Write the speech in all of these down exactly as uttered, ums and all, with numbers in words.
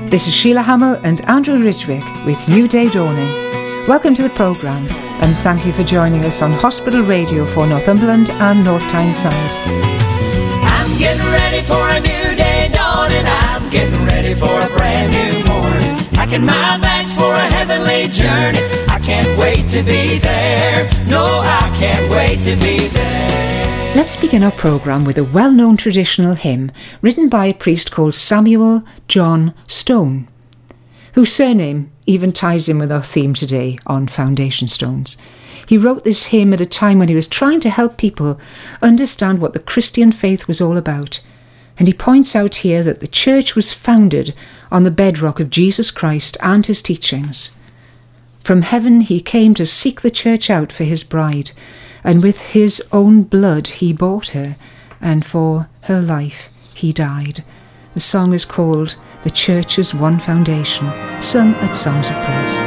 This is Sheila Hamill and Andrew Ridgwick with New Day Dawning. Welcome to the programme and thank you for joining us on Hospital Radio for Northumberland and North Tyneside. I'm getting ready for a new day dawning. I'm getting ready for a brand new morning. Packing my bags for a heavenly journey. I can't wait to be there. No, I can't wait to be there. Let's begin our programme with a well-known traditional hymn written by a priest called Samuel John Stone, whose surname even ties in with our theme today on foundation stones. He wrote this hymn at a time when he was trying to help people understand what the Christian faith was all about. And he points out here that the church was founded on the bedrock of Jesus Christ and his teachings. From heaven he came to seek the church out for his bride, and with his own blood he bought her, and for her life he died. The song is called The Church's One Foundation, sung at Songs of Praise.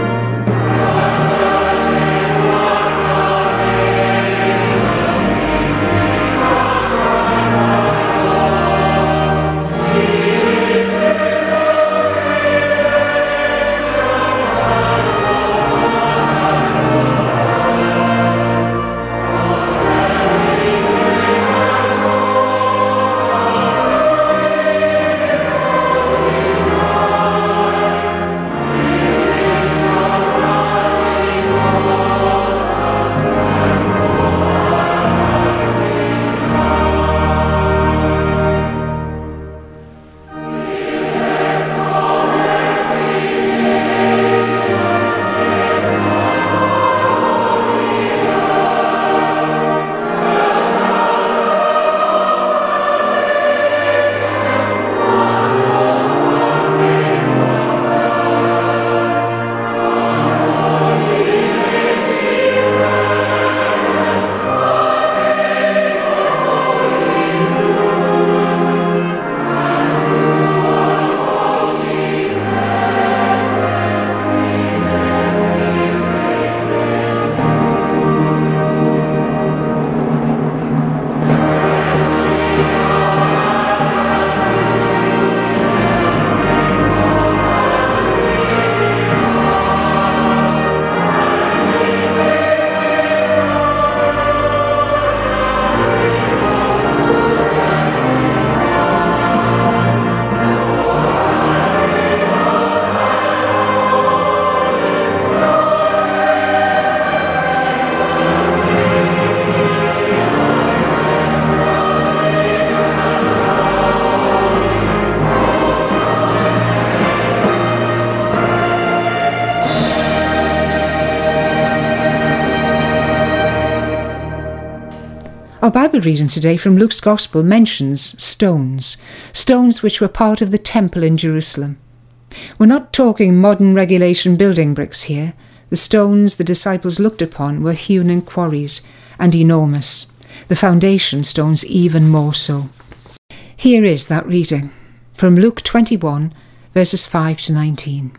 Our Bible reading today from Luke's Gospel mentions stones, stones which were part of the temple in Jerusalem. We're not talking modern regulation building bricks here. The stones the disciples looked upon were hewn in quarries and enormous, the foundation stones even more so. Here is that reading from Luke twenty-one, verses five to nineteen.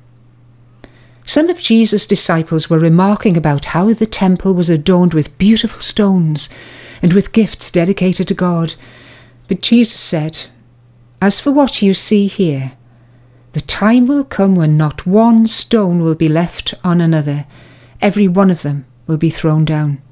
Some of Jesus' disciples were remarking about how the temple was adorned with beautiful stones and with gifts dedicated to God. But Jesus said, "As for what you see here, the time will come when not one stone will be left on another. Every one of them will be thrown down."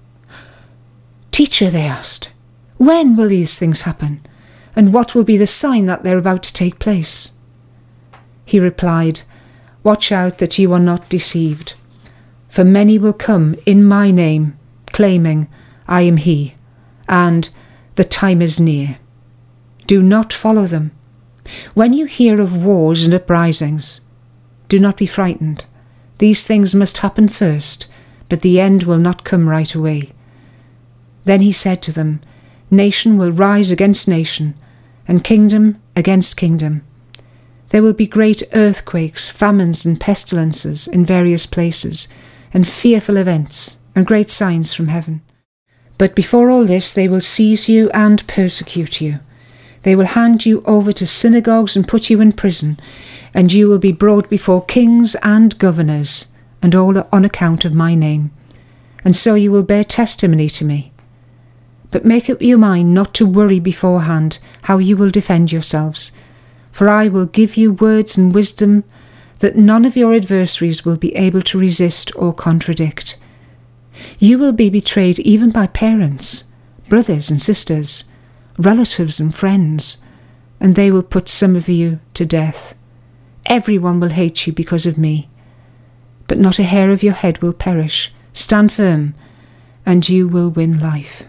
"Teacher," they asked, "when will these things happen? And what will be the sign that they're about to take place?" He replied, "Watch out that you are not deceived. For many will come in my name, claiming, 'I am he,' and 'the time is near.' Do not follow them. When you hear of wars and uprisings, do not be frightened. These things must happen first, but the end will not come right away." Then he said to them, "Nation will rise against nation, and kingdom against kingdom. There will be great earthquakes, famines and pestilences in various places, and fearful events, and great signs from heaven. But before all this they will seize you and persecute you. They will hand you over to synagogues and put you in prison, and you will be brought before kings and governors, and all on account of my name. And so you will bear testimony to me. But make up your mind not to worry beforehand how you will defend yourselves, For I will give you words and wisdom that none of your adversaries will be able to resist or contradict. You will be betrayed even by parents, brothers and sisters, relatives and friends, and they will put some of you to death. Everyone will hate you because of me, but not a hair of your head will perish. Stand firm, and you will win life.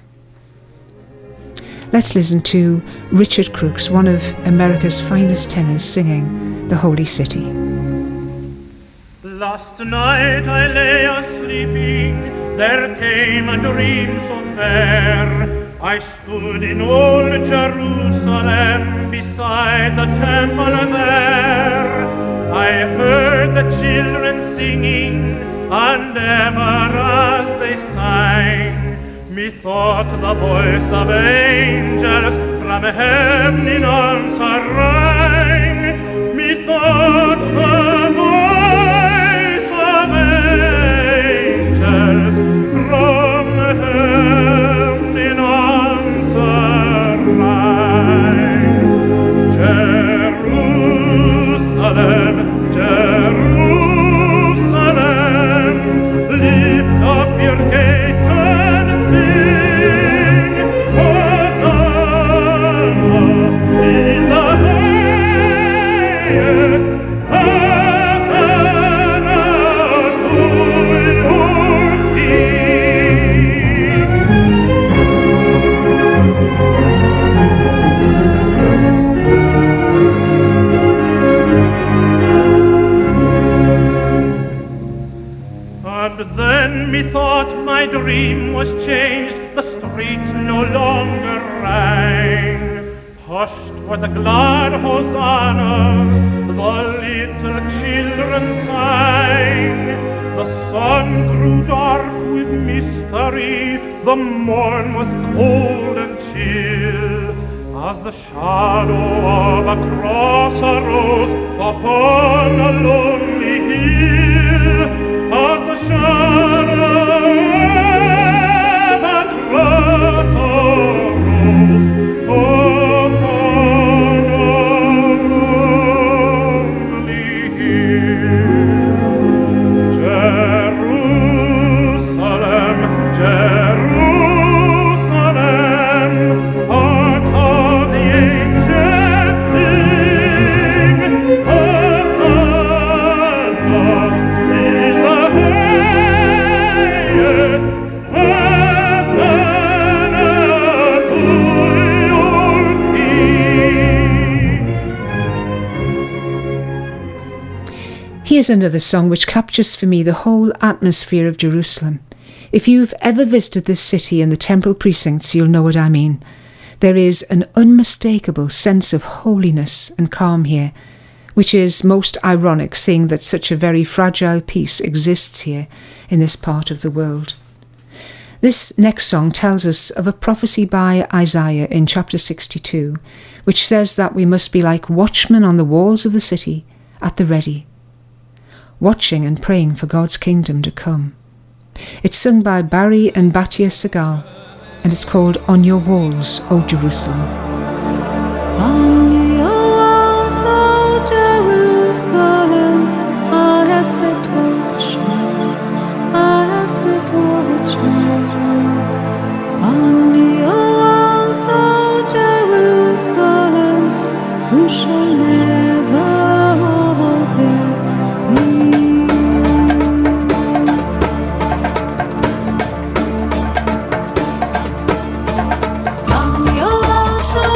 Let's listen to Richard Crooks, one of America's finest tenors, singing The Holy City. Last night I lay a-sleeping, there came a dream so fair. I stood in old Jerusalem, beside the temple there. I heard the children singing, and ever as they sang, methought the voice of angels from heaven in answer rang. Methought the voice of angels from heaven in answer rang. Jerusalem, Jerusalem, lift up your gates and sing, Hosanna in the highest, Hosanna to your King. And then methought my dream was changed, the streets no longer rang. Hushed were the glad hosannas, the little children sang. The sun grew dark with mystery, the morn was cold and chill, as the shadow of a cross arose upon a lonely hill. As the shadow of a cross arose upon a lonely hill. Jerusalem, Jerusalem, heart of the ancient sing, Hosanna in the highest, Hosanna to your King. Here's another song which captures for me the whole atmosphere of Jerusalem. If you've ever visited this city and the temple precincts, you'll know what I mean. There is an unmistakable sense of holiness and calm here, which is most ironic, seeing that such a very fragile peace exists here in this part of the world. This next song tells us of a prophecy by Isaiah in chapter sixty-two, which says that we must be like watchmen on the walls of the city at the ready, watching and praying for God's kingdom to come. It's sung by Barry and Batia Segal, and it's called On Your Walls, O Jerusalem. On your walls, O Jerusalem, I have set watchmen, I have set watchmen. On your walls, O Jerusalem, who shall never hold their peace. On your walls, O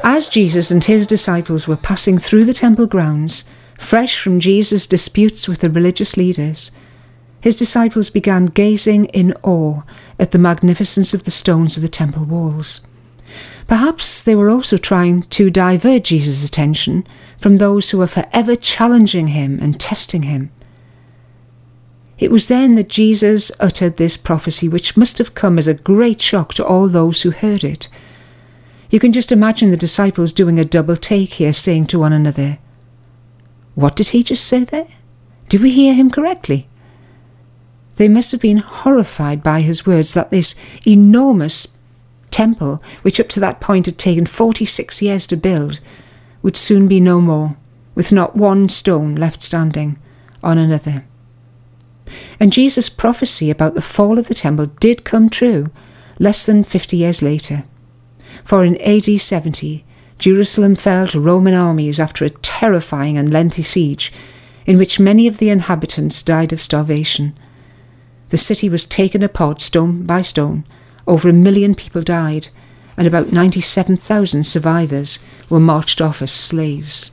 As Jesus and his disciples were passing through the temple grounds, fresh from Jesus' disputes with the religious leaders, his disciples began gazing in awe at the magnificence of the stones of the temple walls. Perhaps they were also trying to divert Jesus' attention from those who were forever challenging him and testing him. It was then that Jesus uttered this prophecy, which must have come as a great shock to all those who heard it. You can just imagine the disciples doing a double take here, saying to one another, "What did he just say there? Did we hear him correctly?" They must have been horrified by his words that this enormous temple, which up to that point had taken forty-six years to build, would soon be no more, with not one stone left standing on another. And Jesus' prophecy about the fall of the temple did come true less than fifty years later. For in A D seventy, Jerusalem fell to Roman armies after a terrifying and lengthy siege, in which many of the inhabitants died of starvation. The city was taken apart stone by stone, over a million people died, and about ninety-seven thousand survivors were marched off as slaves.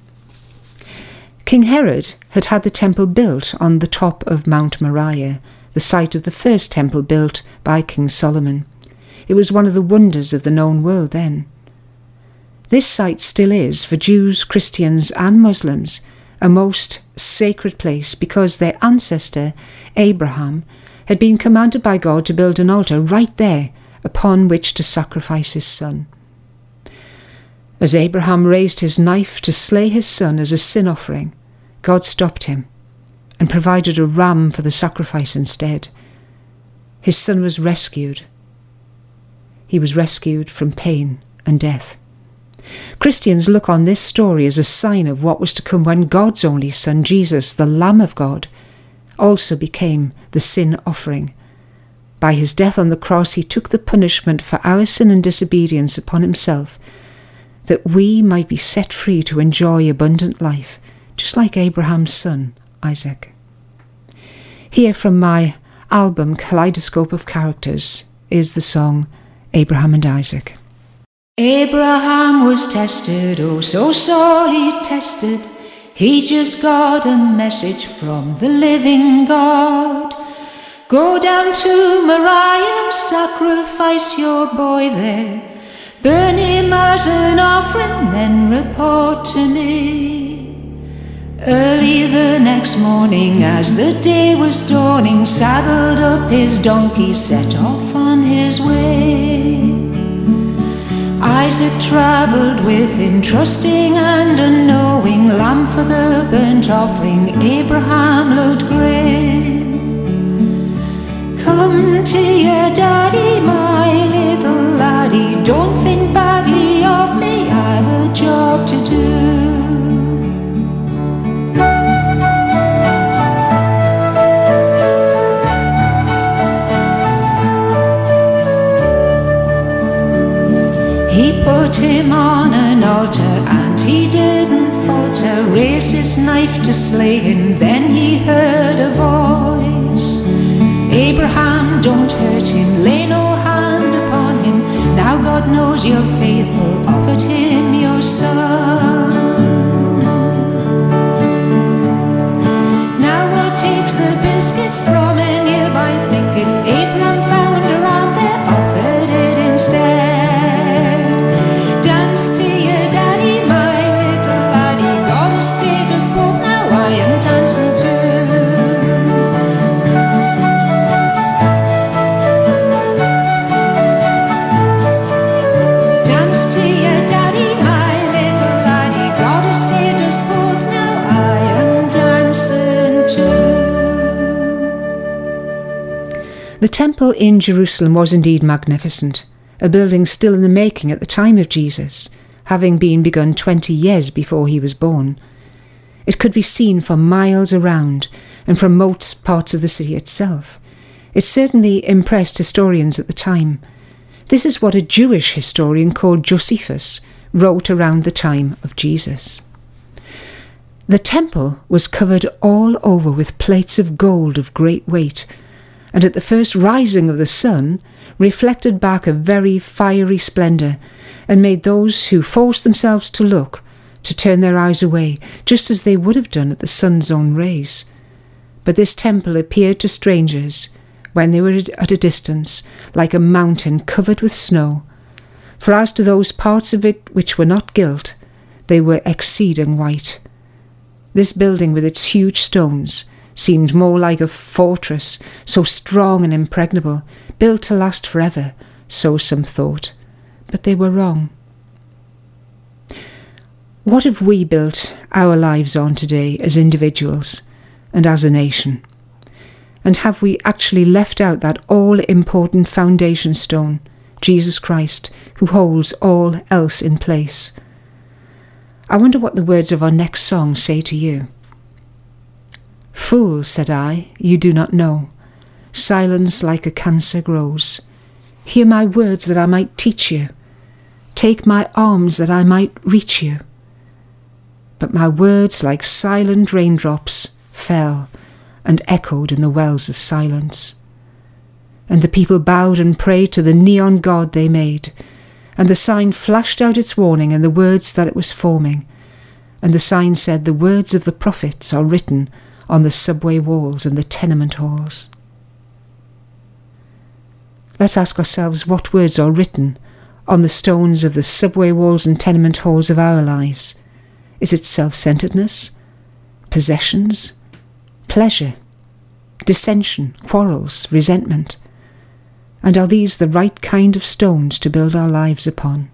King Herod had had the temple built on the top of Mount Moriah, the site of the first temple built by King Solomon. It was one of the wonders of the known world then. This site still is, for Jews, Christians and Muslims, a most sacred place because their ancestor, Abraham, had been commanded by God to build an altar right there upon which to sacrifice his son. As Abraham raised his knife to slay his son as a sin offering, God stopped him and provided a ram for the sacrifice instead. His son was rescued. He was rescued from pain and death. Christians look on this story as a sign of what was to come when God's only Son, Jesus, the Lamb of God, also became the sin offering. By his death on the cross, he took the punishment for our sin and disobedience upon himself, that we might be set free to enjoy abundant life, just like Abraham's son, Isaac. Here from my album Kaleidoscope of Characters is the song Abraham and Isaac. Abraham was tested, oh so sorely tested. He just got a message from the living God. Go down to Moriah, sacrifice your boy there. Burn him as an offering, then report to me. Early the next morning, as the day was dawning, saddled up his donkey, set off on his way. Isaac travelled with him, trusting and unknowing, lamb for the burnt offering, Abraham looked grim. Come to your daddy, my little laddie, don't think badly of me, I've a job to do. He put him on an altar and he didn't falter, raised his knife to slay him, then he heard a voice. Abraham, don't hurt him, lay no hand upon him, now God knows you're faithful, offered him your son. Now what takes the biscuit from a nearby thicket? Abraham found a ram there, offered it instead. Dance to your daddy, my little laddie, God has saved us both, now I am dancing too. Dance to your daddy, my little laddie, God has saved us both, now I am dancing too. The temple in Jerusalem was indeed magnificent, a building still in the making at the time of Jesus, having been begun twenty years before he was born. It could be seen for miles around and from most parts of the city itself. It certainly impressed historians at the time. This is what a Jewish historian called Josephus wrote around the time of Jesus. The temple was covered all over with plates of gold of great weight, and at the first rising of the sun reflected back a very fiery splendour, and made those who forced themselves to look to turn their eyes away, just as they would have done at the sun's own rays. But this temple appeared to strangers, when they were at a distance, like a mountain covered with snow. For as to those parts of it which were not gilt, they were exceeding white. This building with its huge stones seemed more like a fortress, so strong and impregnable, built to last forever, so some thought. But they were wrong. What have we built our lives on today as individuals and as a nation? And have we actually left out that all-important foundation stone, Jesus Christ, who holds all else in place? I wonder what the words of our next song say to you. Fool, said I, you do not know. Silence like a cancer grows. Hear my words that I might teach you. Take my arms that I might reach you. But my words like silent raindrops fell and echoed in the wells of silence. And the people bowed and prayed to the neon god they made, and the sign flashed out its warning in the words that it was forming, and the sign said the words of the prophets are written on the subway walls and the tenement halls. Let's ask ourselves what words are written on the stones of the subway walls and tenement halls of our lives. Is it self-centeredness, possessions, pleasure, dissension, quarrels, resentment? And are these the right kind of stones to build our lives upon?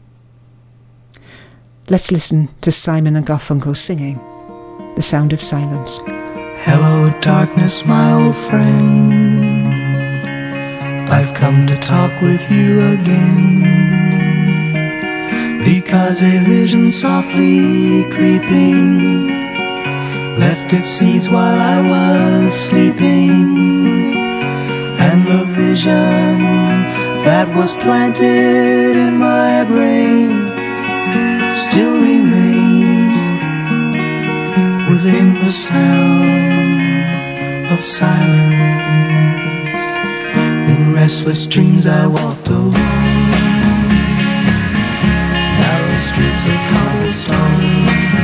Let's listen to Simon and Garfunkel singing The Sound of Silence. Hello, darkness, my old friend. I've come to talk with you again. Because a vision softly creeping left its seeds while I was sleeping, and the vision that was planted in my brain still remains within the sound of silence. In restless dreams I walked alone streets of cobblestone,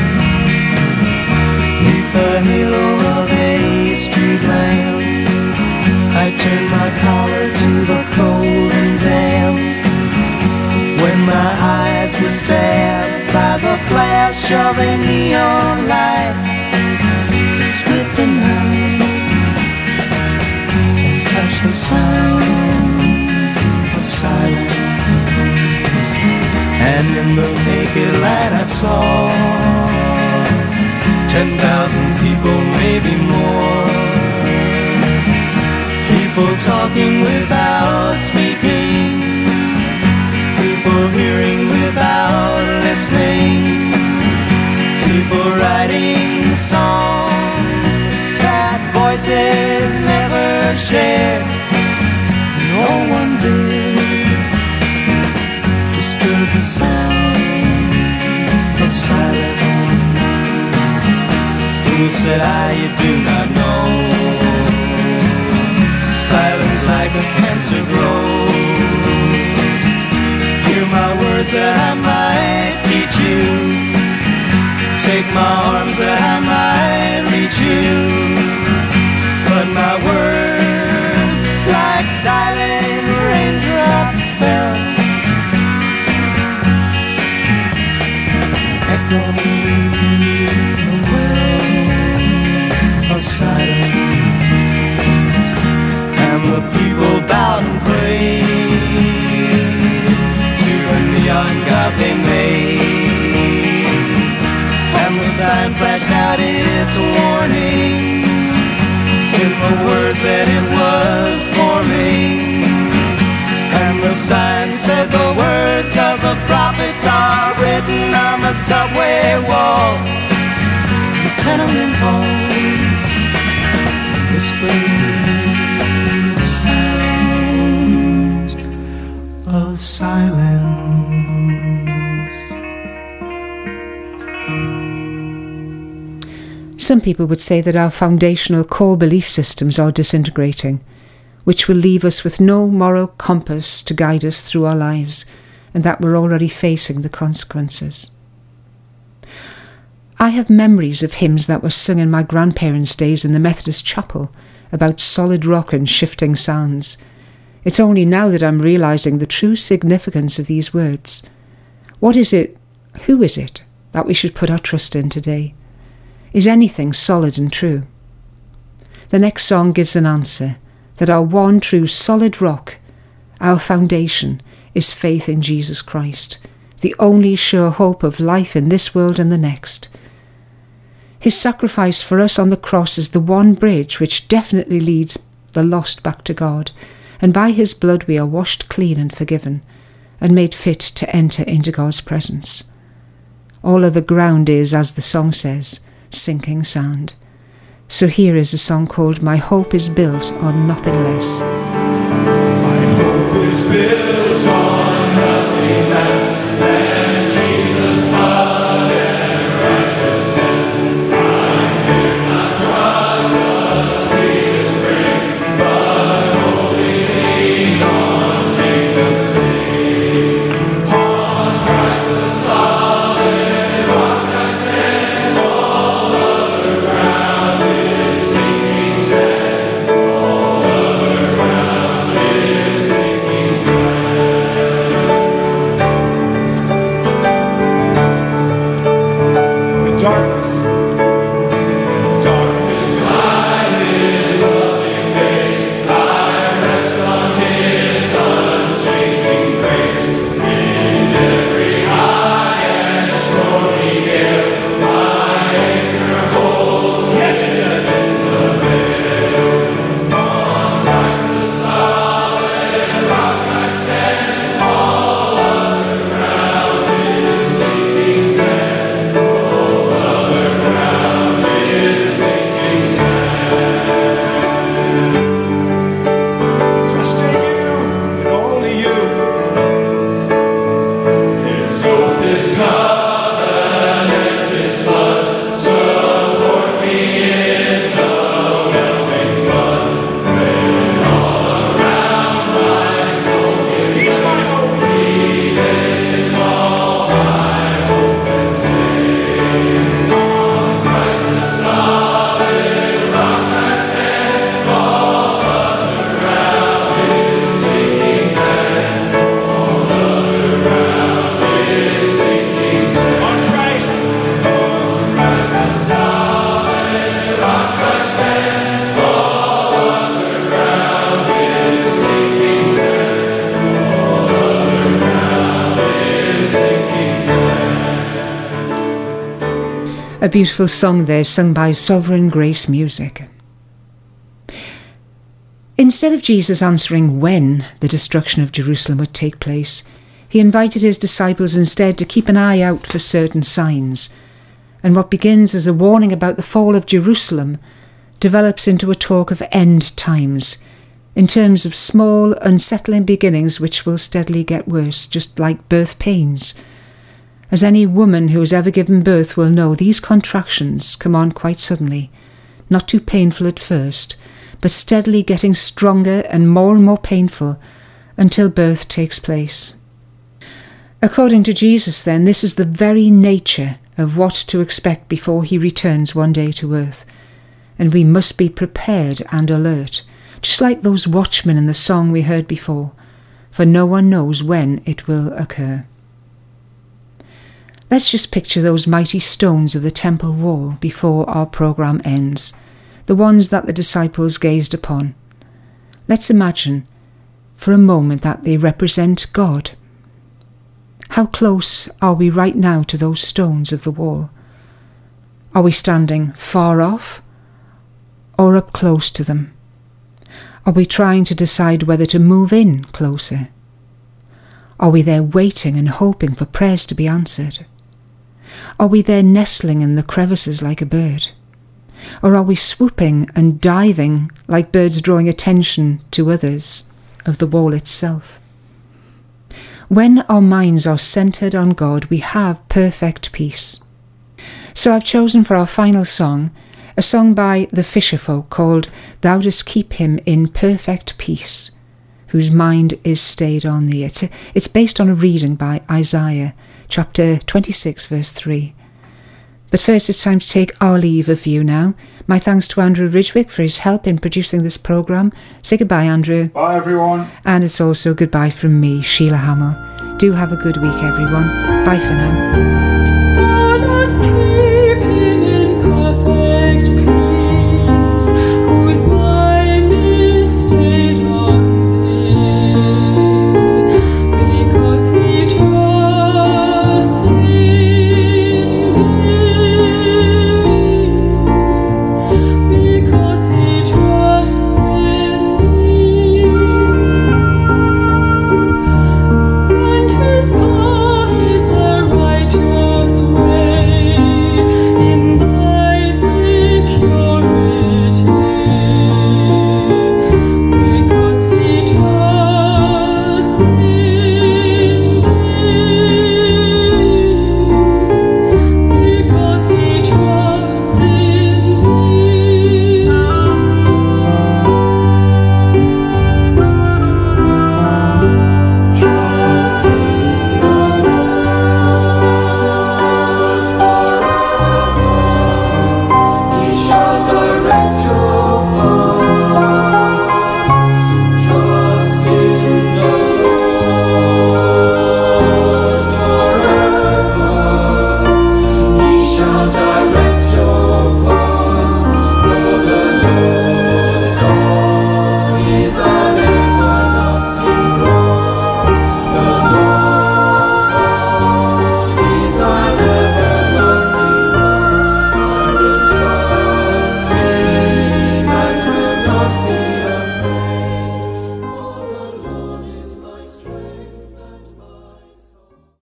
neath the halo of a street lamp. I turned my collar to the cold and damp, when my eyes were stabbed by the flash of a neon light. Split the night and touched the sound of silence. And in the naked light I saw ten thousand people, maybe more. People talking without speaking, people hearing without listening, people writing songs that voices never share. No one did disturb the sound of silence. Fool, said I, you do not know. Silence like a cancer grows. Hear my words that I might teach you. Take my arms that I might reach you. But my words like silent raindrops fell, echoing the wells of silence. And the people bowed and prayed to the neon god they made, and the sign flashed out its warning in the words that it was forming. And the sign said the words of the prophets are written on the subway walls, the tenement halls, whispering sounds of silence. Some people would say that our foundational core belief systems are disintegrating, which will leave us with no moral compass to guide us through our lives, and that we're already facing the consequences. I have memories of hymns that were sung in my grandparents' days in the Methodist chapel about solid rock and shifting sands. It's only now that I'm realising the true significance of these words. What is it, who is it, that we should put our trust in today? Is anything solid and true? The next song gives an answer, that our one true solid rock, our foundation, is faith in Jesus Christ, the only sure hope of life in this world and the next. His sacrifice for us on the cross is the one bridge which definitely leads the lost back to God, and by his blood we are washed clean and forgiven, and made fit to enter into God's presence. All other ground is, as the song says, sinking sand. So here is a song called My Hope is Built on Nothing Less. My hope is built on nothing less than Jesus' blood and righteousness. I dare not trust the sweetest frame, but wholly lean on Jesus' name. On Christ the solid rock I stand, all other ground is sinking sand. All other ground is sinking sand. In darkness, darkness lies his lovely face. I rest on his unchanging grace. In every high and stormy gale, my anchor holds. Yes, it does. In the veil. On Christ the solid rock I stand. All other ground is sinking sand. All other ground is sinking sand. Trust in you and only you. His oath, his covenant, his blood support me in the whelming flood. When all around my soul gives He's my hope. He is all my hope and stay. On Christ the solid rock I stand. All other ground is sinking sand. All other ground is sinking sand. On Christ, on Christ the solid rock I stand. All other ground is sinking sand. All other ground is sinking sand. A beautiful song there, sung by Sovereign Grace Music. Instead of Jesus answering when the destruction of Jerusalem would take place, he invited his disciples instead to keep an eye out for certain signs, and what begins as a warning about the fall of Jerusalem develops into a talk of end times, in terms of small, unsettling beginnings which will steadily get worse, just like birth pains. As any woman who has ever given birth will know, these contractions come on quite suddenly, not too painful at first, but steadily getting stronger and more and more painful until birth takes place. According to Jesus, then, this is the very nature of what to expect before he returns one day to earth, and we must be prepared and alert, just like those watchmen in the song we heard before, for no one knows when it will occur. Let's just picture those mighty stones of the temple wall before our programme ends, the ones that the disciples gazed upon. Let's imagine for a moment that they represent God. How close are we right now to those stones of the wall? Are we standing far off or up close to them? Are we trying to decide whether to move in closer? Are we there waiting and hoping for prayers to be answered? Are we there nestling in the crevices like a bird? Or are we swooping and diving like birds drawing attention to others of the wall itself? When our minds are centred on God, we have perfect peace. So I've chosen for our final song a song by the Fisherfolk called Thou Dost Keep Him in Perfect Peace, whose mind is stayed on thee. It's, a, it's based on a reading by Isaiah, chapter twenty-six, verse three. But first it's time to take our leave of you now. My thanks to Andrew Ridgwick for his help in producing this programme. Say goodbye, Andrew. Bye, everyone. And it's also goodbye from me, Sheila Hamill. Do have a good week, everyone. Bye for now. God us keep him in perfect peace.